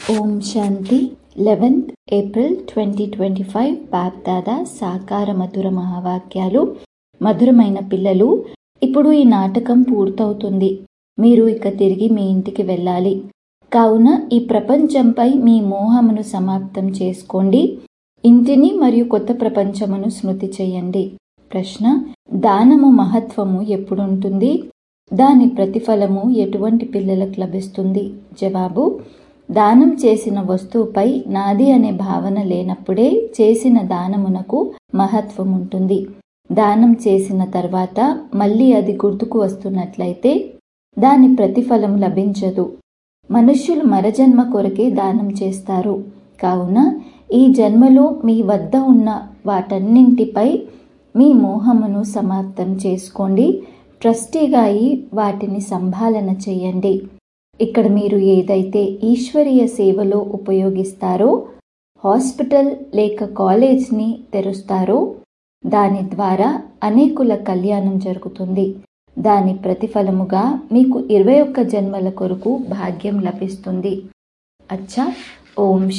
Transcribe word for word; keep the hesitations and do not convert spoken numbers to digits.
ఓం Shanti. Eleventh April twenty twenty five Bap Dada సాకార మధుర మహావాక్యాలు. మధురమైన పిల్లలు, ఇప్పుడు ఈ నాటకం పూర్తవుతుంది. మీరు ఇక తిరిగి మీ ఇంటికి వెళ్ళాలి. కావున ఈ ప్రపంచంపై మీ మోహమును సమాప్తం చేసుకోండి. ఇంటిని మరియు కొత్త ప్రపంచమును స్మృతి చేయండి. ప్రశ్న: దానము మహత్వము ఎప్పుడుంటుంది? దాని ప్రతిఫలము ఎటువంటి పిల్లలకు లభిస్తుంది? జవాబు: దానం చేసిన వస్తువుపై నాది అనే భావన లేనప్పుడే చేసిన దానమునకు మహత్వం ఉంటుంది. దానం చేసిన తర్వాత మళ్ళీ అది గుర్తుకు వస్తున్నట్లయితే దాని ప్రతిఫలం లభించదు. మనుష్యులు మరజన్మ కొరకే దానం చేస్తారు. కావున ఈ జన్మలో మీ వద్ద ఉన్న వాటన్నింటిపై మీ మోహమును సమాప్తం చేసుకోండి. ట్రస్టీగా అయి వాటిని సంభాలన చేయండి. ఇక్కడ మీరు ఏదైతే ఈశ్వరీయ సేవలో ఉపయోగిస్తారో, హాస్పిటల్ లేక కాలేజ్ని తెరుస్తారో, దాని ద్వారా అనేకుల కళ్యాణం జరుగుతుంది. దాని ప్రతిఫలముగా మీకు ఇరవై ఒక్క జన్మల కొరకు భాగ్యం లభిస్తుంది. అచ్చా. ఓం